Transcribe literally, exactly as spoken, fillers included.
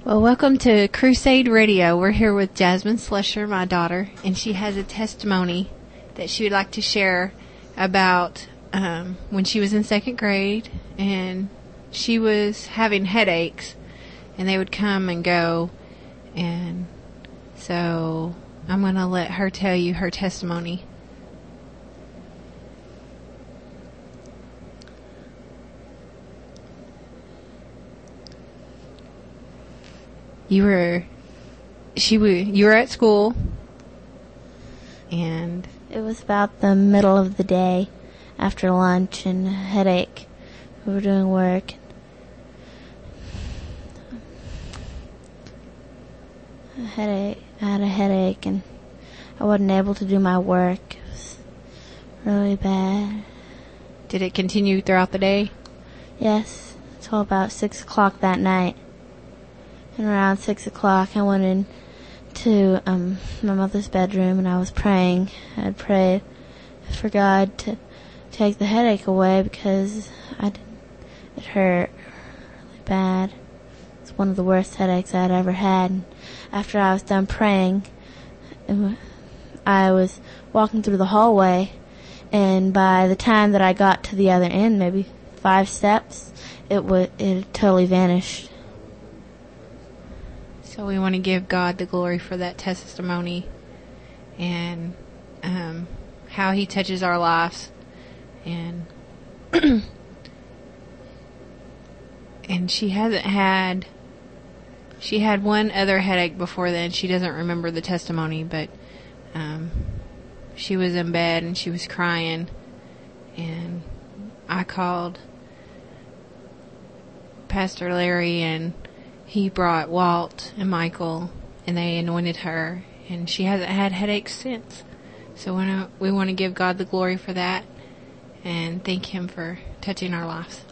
Well, welcome to Crusade Radio. We're here with Jasmine Slusher, my daughter, and she has a testimony that she would like to share about um, when she was in second grade, and she was having headaches, and they would come and go, and so I'm going to let her tell you her testimony. You were, she were, you were at school, and it was about the middle of the day, after lunch, and a headache. We were doing work. A headache. I had a headache, and I wasn't able to do my work. It was really bad. Did it continue throughout the day? Yes, until about six o'clock that night. And around six o'clock, I went into um, my mother's bedroom, and I was praying. I had prayed for God to take the headache away because I didn't, it hurt really bad. It's one of the worst headaches I'd ever had. And after I was done praying, it, I was walking through the hallway, and by the time that I got to the other end, maybe five steps, it would it had totally vanished. So we want to give God the glory for that testimony and um, how He touches our lives. And and she hasn't had, she had one other headache before then. She doesn't remember the testimony, but um, she was in bed and she was crying. And I called Pastor Larry, and he brought Walt and Michael, and they anointed her, and she hasn't had headaches since. So we want to give God the glory for that and thank Him for touching our lives.